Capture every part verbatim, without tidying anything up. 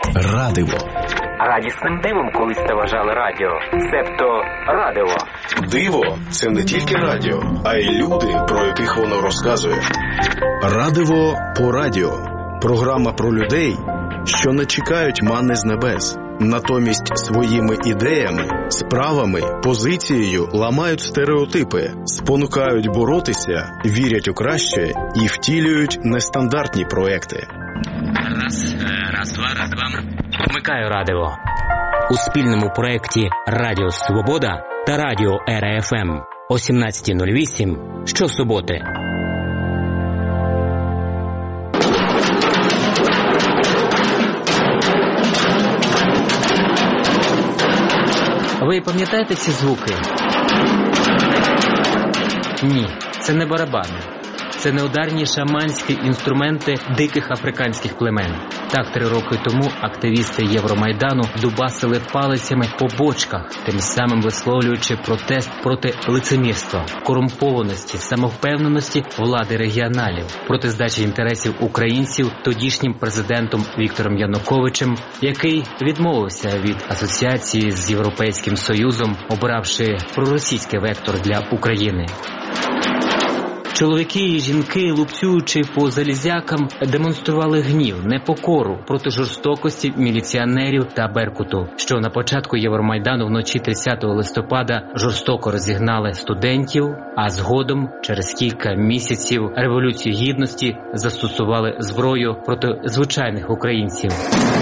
Радиво. Радісним дивом колись те вважали радіо, себто радиво. Диво – це не тільки радіо, а й люди, про яких воно розказує. Радиво по радіо. Програма про людей, що не чекають манни з небес. Натомість своїми ідеями, справами, позицією ламають стереотипи, спонукають боротися, вірять у краще і втілюють нестандартні проекти. Раз, раз, два, раз, два. Вмикаю радио. У спільному проєкті «Радіо Свобода» та «Радіо Ера еф ем» о сімнадцята нуль вісім щосуботи. Ви пам'ятаєте ці звуки? Ні, це не барабани. Це не ударні шаманські інструменти диких африканських племен. Так, три роки тому активісти Євромайдану дубасили палицями по бочках, тим самим висловлюючи протест проти лицемірства, корумпованості, самовпевненості влади регіоналів, проти здачі інтересів українців тодішнім президентом Віктором Януковичем, який відмовився від асоціації з Європейським Союзом, обравши проросійський вектор для України. Чоловіки і жінки, лупцюючи по залізякам, демонстрували гнів, непокору проти жорстокості міліціонерів та Беркуту, що на початку Євромайдану вночі тридцятого листопада жорстоко розігнали студентів, а згодом, через кілька місяців Революції Гідності, застосували зброю проти звичайних українців.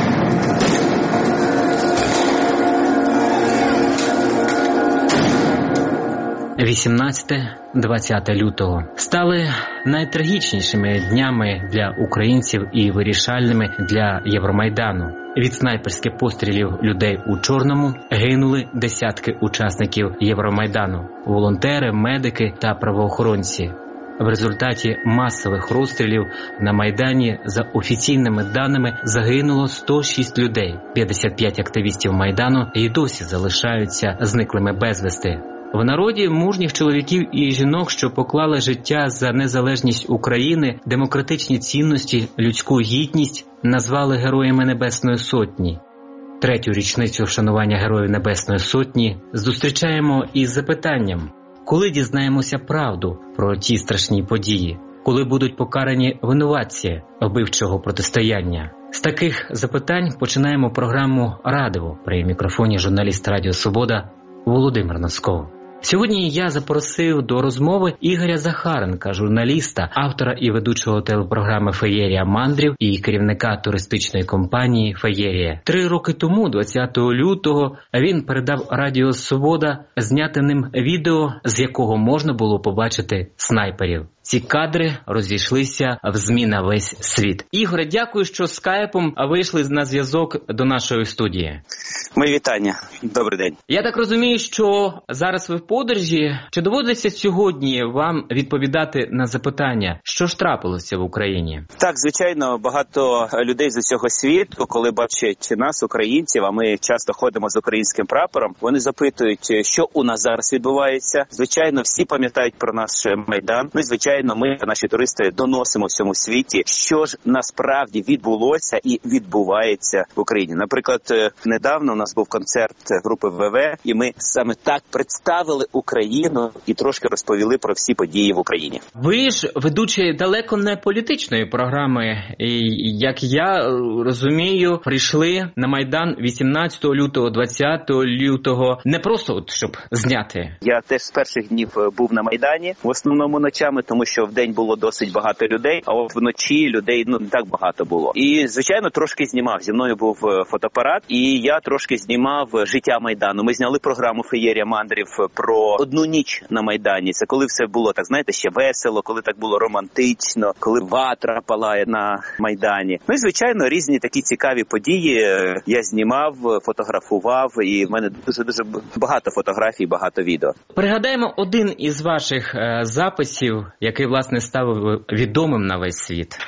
вісімнадцяте-двадцяте лютого стали найтрагічнішими днями для українців і вирішальними для Євромайдану. Від снайперських пострілів людей у чорному гинули десятки учасників Євромайдану – волонтери, медики та правоохоронці. В результаті масових розстрілів на Майдані, за офіційними даними, загинуло сто шість людей. п'ятдесят п'ять активістів Майдану і досі залишаються зниклими безвісти. В народі мужніх чоловіків і жінок, що поклали життя за незалежність України, демократичні цінності, людську гідність, назвали Героями Небесної Сотні. Третю річницю вшанування Героїв Небесної Сотні зустрічаємо із запитанням: коли дізнаємося правду про ті страшні події? Коли будуть покарані винуватці вбивчого протистояння? З таких запитань починаємо програму «Радиво». При мікрофоні журналіст Радіо Свобода Володимир Носков. Сьогодні я запросив до розмови Ігоря Захаренка, журналіста, автора і ведучого телепрограми «Феєрія мандрів» і керівника туристичної компанії «Феєрія». Три роки тому, двадцятого лютого, він передав Радіо Свобода зняте ним відео, з якого можна було побачити снайперів. Ці кадри розійшлися в ЗМІ на весь світ. Ігоре, дякую, що скайпом вийшли на зв'язок до нашої студії. Мої вітання. Добрий день. Я так розумію, що зараз ви в подорожі. Чи доводиться сьогодні вам відповідати на запитання, що ж трапилося в Україні? Так, звичайно, багато людей з усього світу, коли бачать нас, українців, а ми часто ходимо з українським прапором, вони запитують, що у нас зараз відбувається. Звичайно, всі пам'ятають про наш Майдан. Ну і, звичайно, ми, наші туристи, доносимо всьому світі, що ж насправді відбулося і відбувається в Україні. Наприклад, недавно у нас був концерт групи ВВ, і ми саме так представили Україну і трошки розповіли про всі події в Україні. Ви ж ведучі далеко не політичної програми, і, як я розумію, прийшли на Майдан вісімнадцятого лютого, двадцятого лютого, не просто от, щоб зняти. Я теж з перших днів був на Майдані, в основному ночами, тому що в день було досить багато людей, а от вночі людей ну не так багато було. І, звичайно, трошки знімав. Зі мною був фотоапарат, і я трошки знімав життя Майдану. Ми зняли програму «Феєрія мандрів» про одну ніч на Майдані. Це коли все було, так знаєте, ще весело, коли так було романтично, коли ватра палає на Майдані. Ну і, звичайно, різні такі цікаві події я знімав, фотографував, і в мене дуже-дуже багато фотографій, багато відео. Пригадаємо один із ваших е, записів, який, власне, став відомим на весь світ.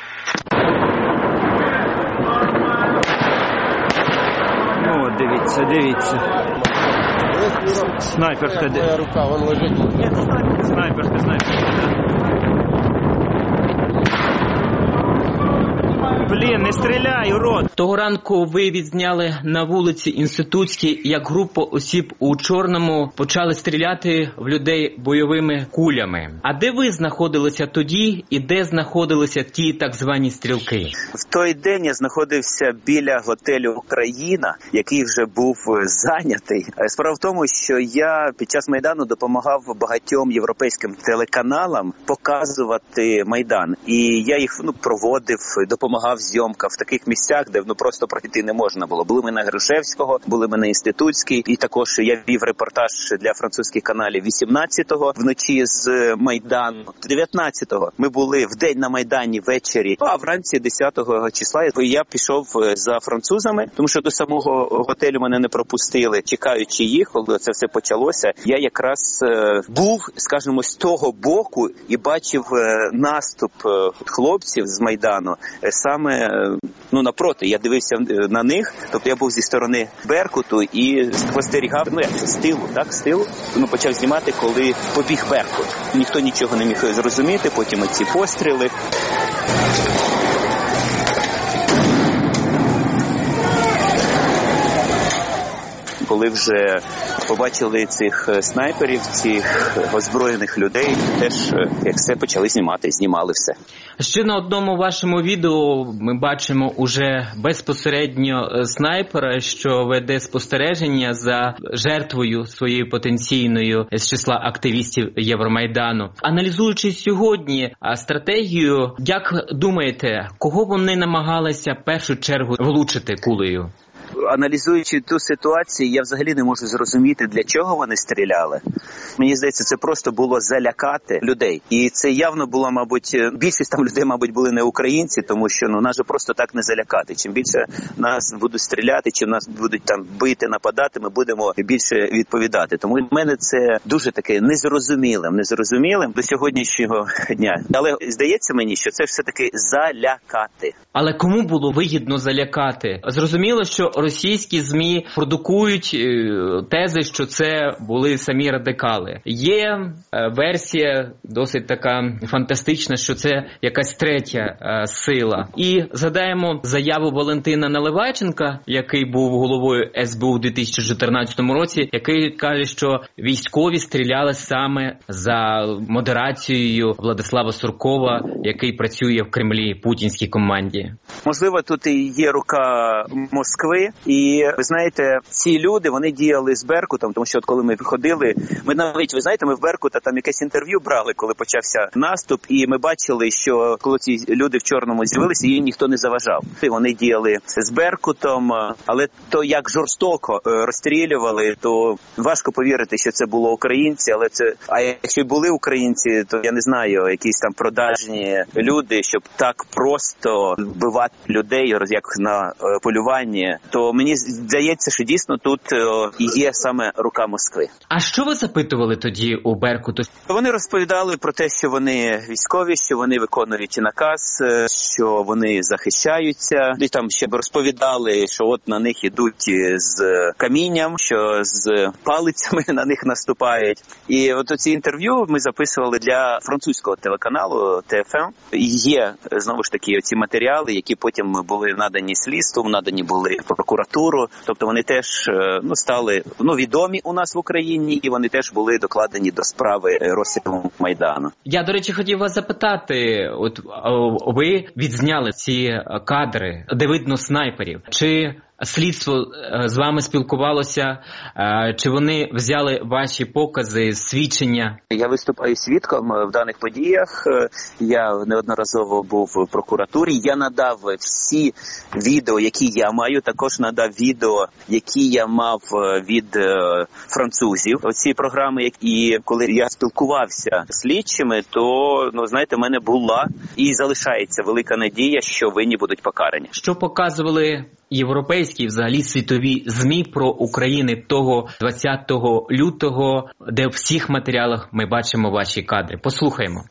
О, дивіться, дивіться. Снайперська. Твоя рука, вон лежить. Ні, снайперська, снайперська. Блін, не стріляй, урод! Того ранку ви відзняли на вулиці Інститутській, як група осіб у чорному почали стріляти в людей бойовими кулями. А де ви знаходилися тоді і де знаходилися ті так звані стрілки? В той день я знаходився біля готелю «Україна», який вже був зайнятий. Справа в тому, що я під час Майдану допомагав багатьом європейським телеканалам показувати Майдан. І я їх ну, проводив, допомагав зйомкам в таких місцях, де ну, просто пройти не можна було. Були ми на Грушевського, були ми на Інститутській, і також я вів репортаж для французьких каналів вісімнадцятого вночі з Майдану. дев'ятнадцятого ми були в день на Майдані ввечері, а вранці десятого числа я пішов за французами, тому що до самого готелю мене не пропустили, чекаючи їх, коли це все почалося. Я якраз е, був, скажімо, з того боку і бачив е, наступ е, хлопців з Майдану е, саме е, ну напроти. Я дивився на них, тобто я був зі сторони Беркуту і спостерігав, ну як з тилу, так, з тилу. Ну почав знімати, коли побіг Беркут. Ніхто нічого не міг зрозуміти, потім ці постріли. Коли вже побачили цих снайперів, цих озброєних людей, теж як все почали знімати, знімали все. Ще на одному вашому відео ми бачимо уже безпосередньо снайпера, що веде спостереження за жертвою своєю потенційною з числа активістів Євромайдану. Аналізуючи сьогодні стратегію, як думаєте, кого вони намагалися в першу чергу влучити кулею? Аналізуючи ту ситуацію, я взагалі не можу зрозуміти, для чого вони стріляли. Мені здається, це просто було залякати людей. І це явно було, мабуть, більшість там людей, мабуть, були не українці, тому що ну, нас же просто так не залякати. Чим більше нас будуть стріляти, чим нас будуть там бити, нападати, ми будемо більше відповідати. Тому в мене це дуже таке незрозумілим, незрозумілим до сьогоднішнього дня. Але здається мені, що це все-таки залякати. Але кому було вигідно залякати? Зрозуміло, що російські ЗМІ продукують тези, що це були самі радикали. Є версія досить така фантастична, що це якась третя сила. І згадаємо заяву Валентина Наливайченка, який був головою ес бе у у дві тисячі чотирнадцятому році, який каже, що військові стріляли саме за модерацією Владислава Суркова, який працює в Кремлі, путінській команді. Можливо, тут і є рука Москви. І, ви знаєте, ці люди, вони діяли з Беркутом, тому що от коли ми виходили, ми навіть, ви знаєте, ми в Беркута там якесь інтерв'ю брали, коли почався наступ, і ми бачили, що коли ці люди в чорному з'явилися, їм ніхто не заважав. Вони діяли з Беркутом, але то як жорстоко розстрілювали, то важко повірити, що це було українці, але це, а якщо й були українці, то я не знаю, якісь там продажні люди, щоб так просто вбивати людей, як на полюванні, то мені здається, що дійсно тут і є саме рука Москви. А що ви запитували тоді у Беркуту? Вони розповідали про те, що вони військові, що вони виконують наказ, що вони захищаються. І там ще розповідали, що от на них ідуть з камінням, що з палицями на них наступають. І от ці інтерв'ю ми записували для французького телеканалу Т Ф М. Є, знову ж таки, ці матеріали, які потім були надані слідству, надані були прокуратуру, тобто вони теж ну стали ну відомі у нас в Україні, і вони теж були докладені до справи розстрілу Майдану. Я, до речі, хотів вас запитати, от ви відзняли ці кадри, де видно снайперів. Чи слідство з вами спілкувалося, чи вони взяли ваші покази, свідчення? Я виступаю свідком в даних подіях. Я неодноразово був в прокуратурі. Я надав всі відео, які я маю. Також надав відео, які я мав від французів. Оці програми, і коли я спілкувався з слідчими, то, ну, знаєте, в мене була і залишається велика надія, що винні будуть покарані. Що показували європейські, взагалі світові ЗМІ про Україну того двадцятого лютого, де в всіх матеріалах ми бачимо ваші кадри? Послухаймо.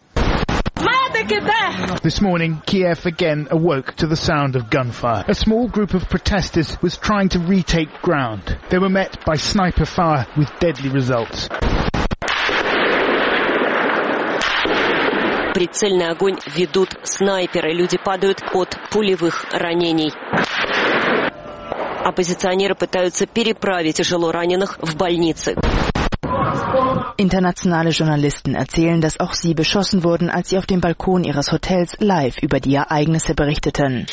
This morning, Kiev again awoke to the sound of gunfire. A small group of protesters was trying to retake ground. They were met by sniper fire with deadly results. Прицельный огонь ведут снайперы. Люди падают от пулевых ранений. Оппозиционеры пытаются переправить тяжело раненых в больницы. Internationale Journalisten erzählen, dass auch sie beschossen wurden, als sie auf dem Balkon ihres Hotels live über die Ereignisse berichteten.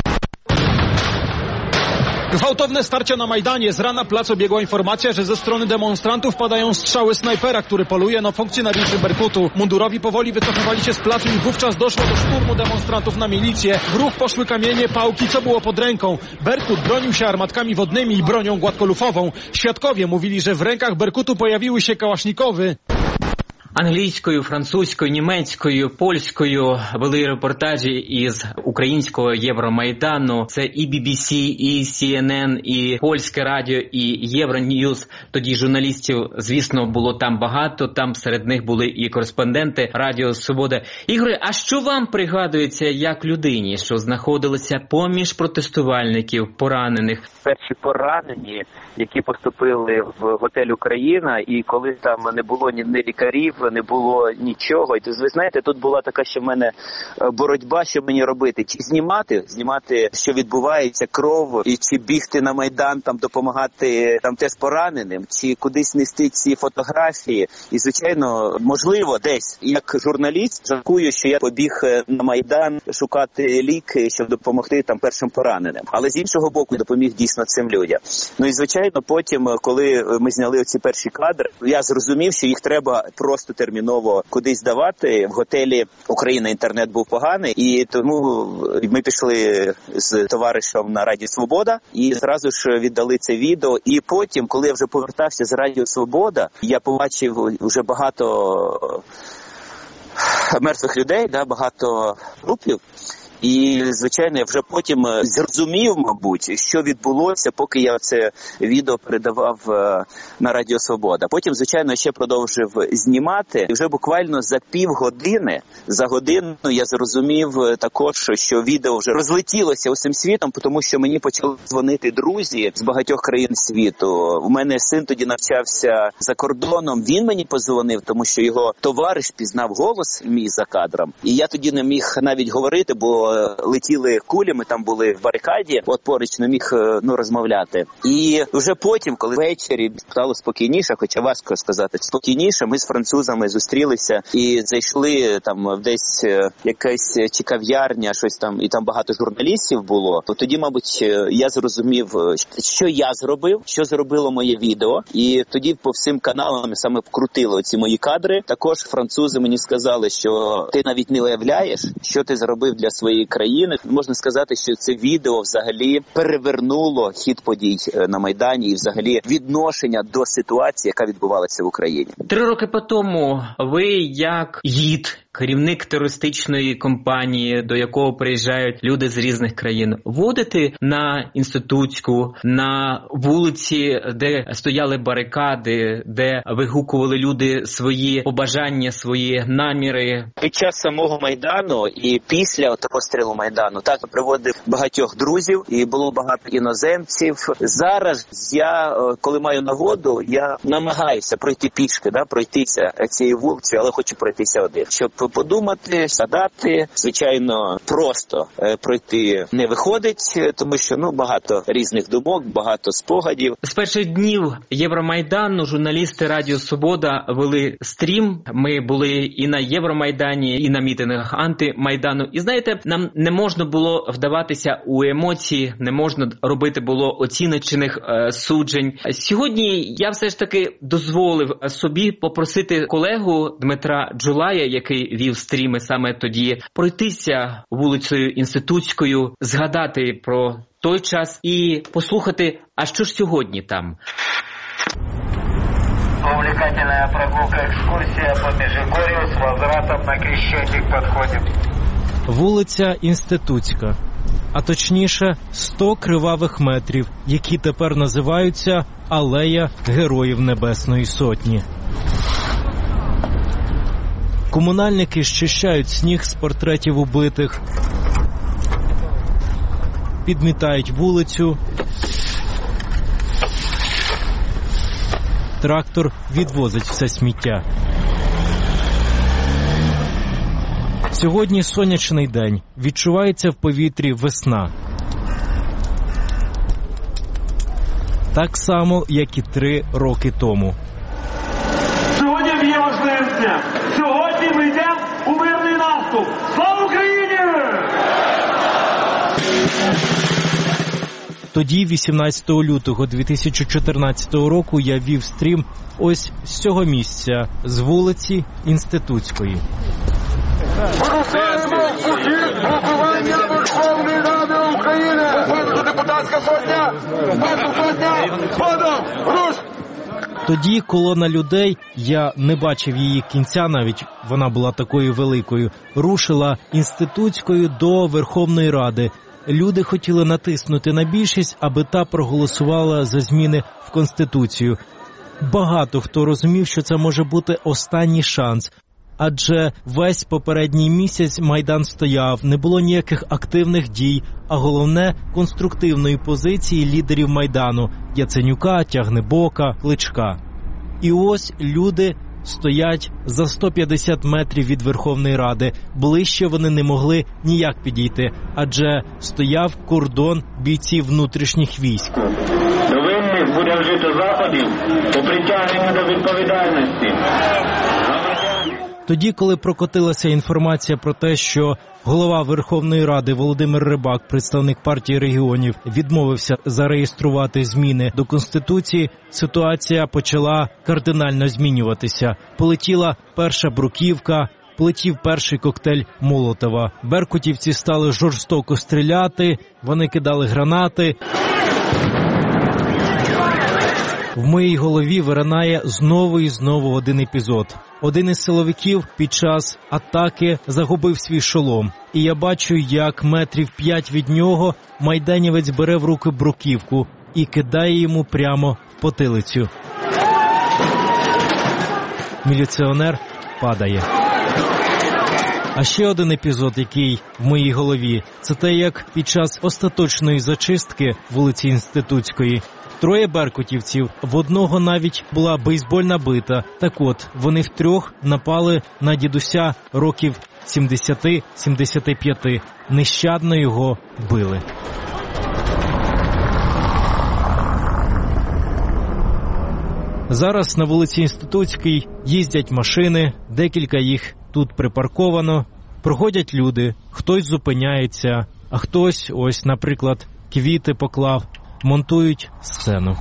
Gwałtowne starcia na Majdanie. Z rana placu biegła informacja, że ze strony demonstrantów padają strzały snajpera, który poluje na funkcjonariuszy Berkutu. Mundurowi powoli wycofywali się z placu i wówczas doszło do szturmu demonstrantów na milicję. W ruch poszły kamienie, pałki, co było pod ręką. Berkut bronił się armatkami wodnymi i bronią gładkolufową. Świadkowie mówili, że w rękach Berkutu pojawiły się kałasznikowy. Англійською, французькою, німецькою, польською вели репортажі із українського Євромайдану. Це і бі бі сі, і сі ен ен, і Польське радіо, і Євроньюз. Тоді журналістів, звісно, було там багато. Там серед них були і кореспонденти Радіо Свобода. Ігоре, а що вам пригадується як людині, що знаходилися поміж протестувальників, поранених? Перші поранені, які поступили в готель «Україна», і коли там не було ні, ні лікарів, не було нічого. І ви знаєте, тут була така ще в мене боротьба, що мені робити. Чи знімати, знімати, що відбувається, кров, і чи бігти на Майдан, там допомагати там теж пораненим, чи кудись нести ці фотографії. І, звичайно, можливо, десь, як журналіст, жалкую, що я побіг на Майдан шукати ліки, щоб допомогти там першим пораненим. Але з іншого боку, допоміг дійсно цим людям. Ну і, звичайно, потім, коли ми зняли оці перші кадри, я зрозумів, що їх треба просто терміново кудись давати. В готелі «Україна» інтернет був поганий, і тому ми пішли з товаришем на Радіо Свобода і зразу ж віддали це відео. І потім, коли я вже повертався з Радіо Свобода, я побачив вже багато мертвих людей, да, багато трупів. І, звичайно, я вже потім зрозумів, мабуть, що відбулося, поки я це відео передавав на Радіо Свобода. Потім, звичайно, ще продовжив знімати. І вже буквально за півгодини, за годину я зрозумів також, що відео вже розлетілося усім світом, тому що мені почали дзвонити друзі з багатьох країн світу. У мене син тоді навчався за кордоном. Він мені подзвонив, тому що його товариш пізнав голос мій за кадром. І я тоді не міг навіть говорити, бо летіли кулі, ми там були в барикаді, от поруч не міг ну, розмовляти. І вже потім, коли ввечері стало спокійніше, хоча важко сказати, спокійніше, ми з французами зустрілися і зайшли там десь якась чи кав'ярня, щось там, і там багато журналістів було. То тоді, мабуть, я зрозумів, що я зробив, що зробило моє відео. І тоді по всім каналам саме вкрутили оці мої кадри. Також французи мені сказали, що ти навіть не уявляєш, що ти зробив для своєї країни. Можна сказати, що це відео взагалі перевернуло хід подій на Майдані і взагалі відношення до ситуації, яка відбувалася в Україні. Три роки по тому ви як гід, керівник терористичної компанії, до якого приїжджають люди з різних країн, водите на Інститутську, на вулиці, де стояли барикади, де вигукували люди свої побажання, свої наміри. Під час самого Майдану і після розстрілу Майдану так приводив багатьох друзів і було багато іноземців. Зараз я, коли маю нагоду, я намагаюся пройти пішки, да, пройтися цією вулицею, але хочу пройтися один, щоб подумати, садати. Звичайно, просто пройти не виходить, тому що ну багато різних думок, багато спогадів. З перших днів Євромайдану журналісти Радіо Свобода вели стрім. Ми були і на Євромайдані, і на мітингах антимайдану. І знаєте, нам не можна було вдаватися у емоції, не можна робити було оціночних е, суджень. Сьогодні я все ж таки дозволив собі попросити колегу Дмитра Джулая, який вів стріми саме тоді, пройтися вулицею Інститутською, згадати про той час і послухати, а що ж сьогодні там. Увлекательная прогулка, экскурсия по Межигорью с возвратом на Крещатик подходим. Вулиця Інститутська, а точніше сто кривавих метрів, які тепер називаються Алея Героїв Небесної Сотні. Комунальники щищають сніг з портретів убитих, підмітають вулицю, трактор відвозить все сміття. Сьогодні сонячний день. Відчувається в повітрі весна. Так само, як і три роки тому. Сьогодні є важливим днем. Сьогодні ми йдемо у мирний наступ. Слава Україні! Тоді, вісімнадцятого лютого дві тисячі чотирнадцятого року, я вів стрім ось з цього місця, з вулиці Інститутської. Вирушаємо у хід групування Верховної Ради України! Попереду депутатська сотня! Перша сотня! Ходом! Руш! Тоді колона людей, я не бачив її кінця навіть, вона була такою великою, рушила Інститутською до Верховної Ради. Люди хотіли натиснути на більшість, аби та проголосувала за зміни в Конституцію. Багато хто розумів, що це може бути останній шанс. Адже весь попередній місяць Майдан стояв, не було ніяких активних дій, а головне – конструктивної позиції лідерів Майдану – Яценюка, Тягнебока, Кличка. І ось люди стоять за сто п'ятдесят метрів від Верховної Ради. Ближче вони не могли ніяк підійти, адже стояв кордон бійців внутрішніх військ. До винних буде вжито заходів по притягненню до відповідальності. Тоді, коли прокотилася інформація про те, що голова Верховної Ради Володимир Рибак, представник партії регіонів, відмовився зареєструвати зміни до Конституції, ситуація почала кардинально змінюватися. Полетіла перша бруківка, полетів перший коктейль Молотова. Беркутівці стали жорстоко стріляти, вони кидали гранати. В моїй голові виринає знову і знову один епізод. Один із силовиків під час атаки загубив свій шолом. І я бачу, як метрів п'ять від нього майданівець бере в руки бруківку і кидає йому прямо в потилицю. Міліціонер падає. А ще один епізод, який в моїй голові, це те, як під час остаточної зачистки вулиці Інститутської троє беркутівців, в одного навіть була бейсбольна бита. Так от, вони втрьох напали на дідуся років сімдесят-сімдесят п'ять. Нещадно його били. Зараз на вулиці Інститутській їздять машини, декілька їх тут припарковано. Проходять люди, хтось зупиняється, а хтось, ось, наприклад, квіти поклав, монтують сцену.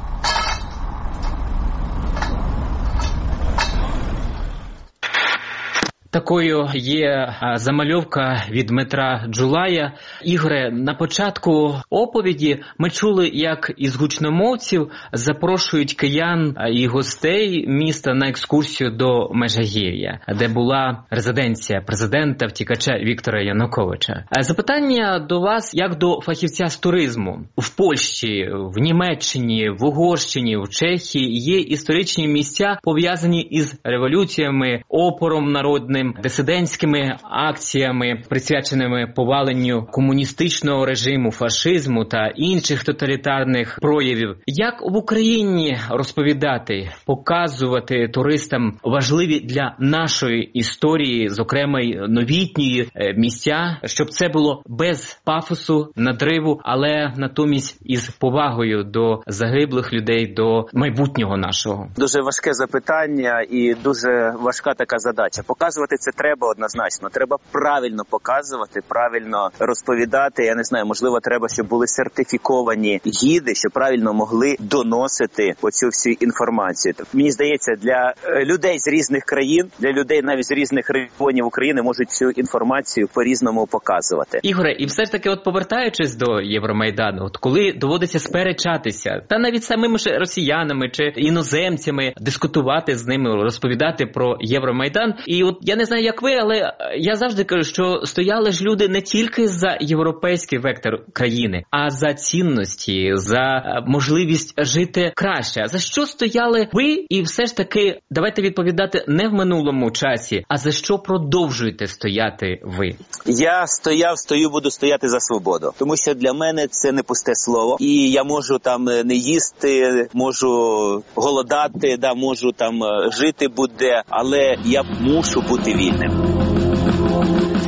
Такою є замальовка від Дмитра Джулая. Ігоре, на початку оповіді ми чули, як із гучномовців запрошують киян і гостей міста на екскурсію до Межигір'я, де була резиденція президента втікача Віктора Януковича. Запитання до вас як до фахівця з туризму. В Польщі, в Німеччині, в Угорщині, в Чехії є історичні місця, пов'язані із революціями, опором народним, дисидентськими акціями, присвяченими поваленню комуністичного режиму, фашизму та інших тоталітарних проявів. Як в Україні розповідати, показувати туристам важливі для нашої історії, зокрема й новітньої місця, щоб це було без пафосу, надриву, але натомість із повагою до загиблих людей, до майбутнього нашого? Дуже важке запитання і дуже важка така задача. Показувати це треба однозначно. Треба правильно показувати, правильно розповідати. Я не знаю, можливо, треба, щоб були сертифіковані гіди, щоб правильно могли доносити оцю всю інформацію. Мені здається, для людей з різних країн, для людей навіть з різних регіонів України можуть цю інформацію по-різному показувати. Ігоре, і все ж таки, от повертаючись до Євромайдану, от коли доводиться сперечатися, та навіть самими ж росіянами чи іноземцями, дискутувати з ними, розповідати про Євромайдан, і от я не знаю, як ви, але я завжди кажу, що стояли ж люди не тільки за європейський вектор країни, а за цінності, за можливість жити краще. А за що стояли ви? І все ж таки, давайте відповідати не в минулому часі, а за що продовжуєте стояти ви? Я стояв, стою, буду стояти за свободу. Тому що для мене це не пусте слово. І я можу там не їсти, можу голодати, да, можу там жити буде, але я мушу бути вільним.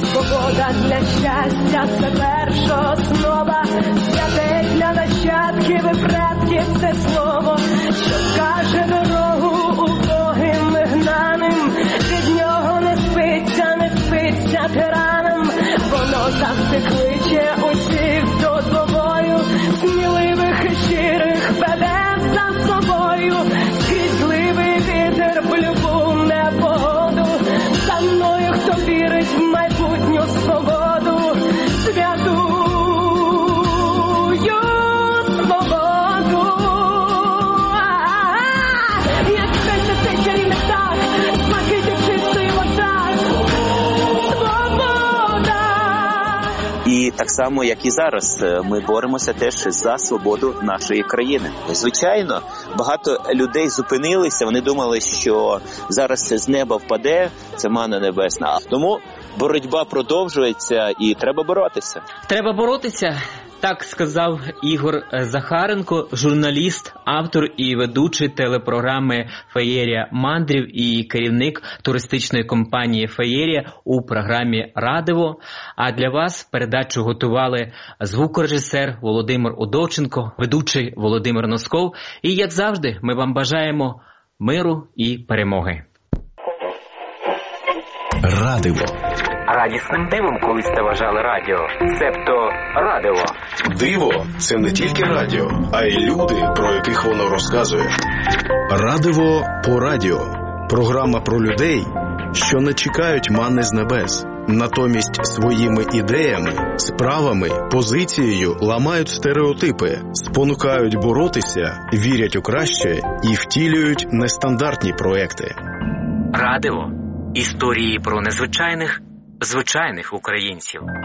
Свобода для щастя – це перша основа, святе для нащадків і предків це слово, що каже дорогу убогим і гнаним, від нього не спиться, не спиться тиранам, воно завжди кличе усіх до двобою, сміливих і щирих веде за собою, скрізь зливий вітер в любу непогоду, за мною хто вірить в майбутню свободу, святую свободу. Як серце цей чарівний птах, блакитів чистої вода, свобода. І так само, як і зараз, ми боремося теж за свободу нашої країни. Звичайно, багато людей зупинилися, вони думали, що зараз це з неба впаде, це манна небесна. Тому боротьба продовжується і треба боротися. Треба боротися, так сказав Ігор Захаренко, журналіст, автор і ведучий телепрограми «Феєрія мандрів» і керівник туристичної компанії «Феєрія» у програмі «Радиво». А для вас передачу готували звукорежисер Володимир Удовченко, ведучий Володимир Носков. І, як завжди, ми вам бажаємо миру і перемоги. Радиво. Радісним дивом колись те вважали радіо, себто радиво. Диво – це не тільки радіо, а й люди, про яких воно розказує. Радиво по радіо. Програма про людей, що не чекають манни з небес. Натомість своїми ідеями, справами, позицією ламають стереотипи, спонукають боротися, вірять у краще і втілюють нестандартні проекти. Радиво. Історії про незвичайних, звичайних українців.